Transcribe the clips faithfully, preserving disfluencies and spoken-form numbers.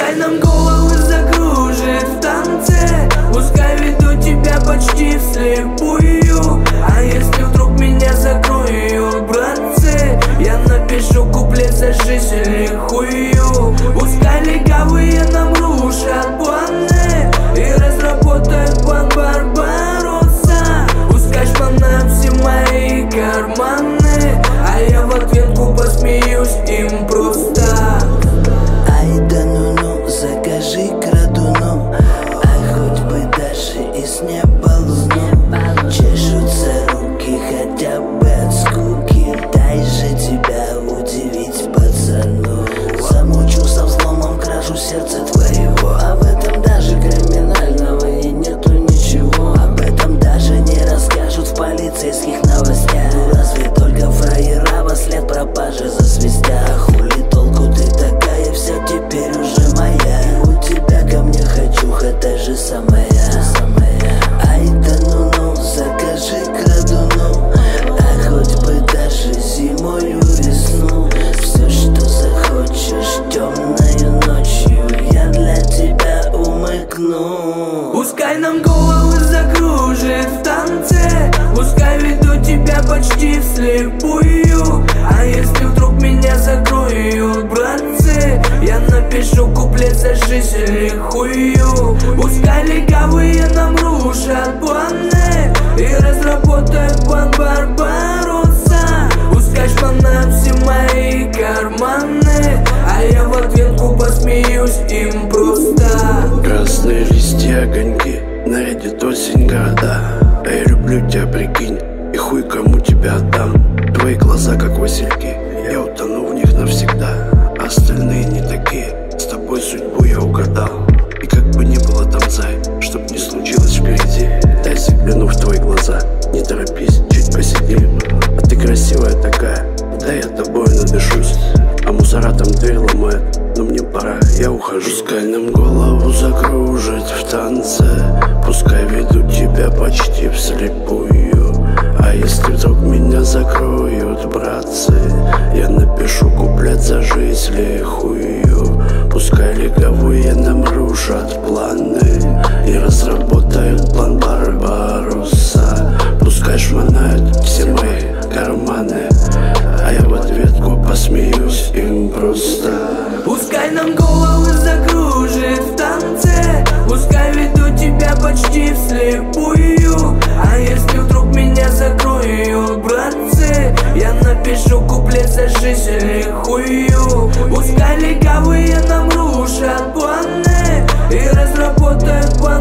Пускай нам головы закружит в танце, пускай веду тебя почти вслепую. А если вдруг меня закроют, братцы, я напишу куплет за жизнь лихую. Пускай легавые нам рушат планы и разработают план Барбаросса. Пускай шпанают все мои карманы, а я в ответку посмеюсь им просто. Ай да ну-ну, закажи крадуну, а хоть бы даже и с неба луну. Чешутся руки хотя бы от скуки, дай же тебя удивить, пацану. Замучу со взломом кражу сердца твоего, а в этом даже криминального и нету ничего. Об этом даже не расскажут в полицейских новостях. Разве только фраера во след пропажи засвистят. Хули толку ты такая, вся теперь уже моя. И у тебя ко мне хочуха та же самая. Ай да ну-ну, закажи крадуну, а хоть бы даже зимою весну. Все, что захочешь темною ночью, я для тебя умыкну. Пускай нам головы закружит в танце, пускай веду тебя почти вслепую. А если вдруг меня закроют, братцы, я напишу куплет за жизнь лихую. Пускай легавые нам рушат планы и разработают план Барбаросса. Пускай шпанают все мои карманы, а я в ответку посмеюсь им просто. Красные листья, огоньки, нарядит осень города. А я люблю тебя, прикинь, и хуй кому тебя отдам. Твои глаза как васильки, я утону в них навсегда. Остальные не такие, с тобой судьбу я угадал. И как бы ни было там, зай, чтоб не случилось впереди, дай загляну в твои глаза, не торопись, чуть посиди. А ты красивая такая, да я тобой надышусь. А мусора там дверь ломает, но мне пора, я ухожу. Пускай нам голову закружит в танце, пускай ведут тебя почти вслепую. А если вдруг меня закроют, братцы, я напишу куплет за жизнь лихую. Пускай легавые нам рушат планы и разработают план Барбаросса. Пускай шмонают все мои карманы, а я в ответку посмеюсь им просто. Пускай нам головы закружит в танце, пускай веду тебя почти вслепую. А если вдруг меня закроют, братцы, я напишу куплет за жизнь лихую. Пускай легавые нам рушат планы и разработают план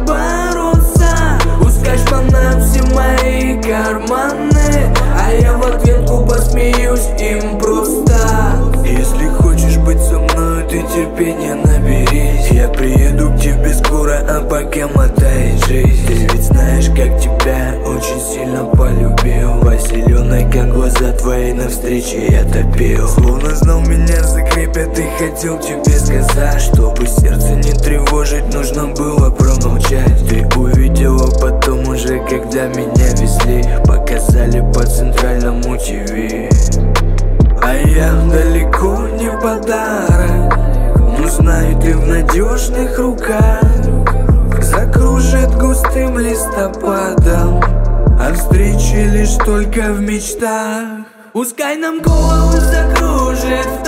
Барбаросса. Пускай шпанают все мои карманы, а я в ответку посмеюсь им просто. Если хочешь быть со мной, ты терпения наберись. Я приеду к тебе скоро, а пока мотай жизнь. Ты ведь знаешь, как тебя очень сильно полюбил. По зеленой, как глаза твои, на встрече я топил. Словно знал, меня закрепят и хотел тебе сказать, чтобы сердце не тревожить, нужно было промолчать. Ты увидела потом уже, когда меня везли, показали по центральному ТВ. А я далеко не подарок, но знаю, ты в надежных руках. Закружит густым листопадом, а встречи лишь только в мечтах. Пускай нам головы закружит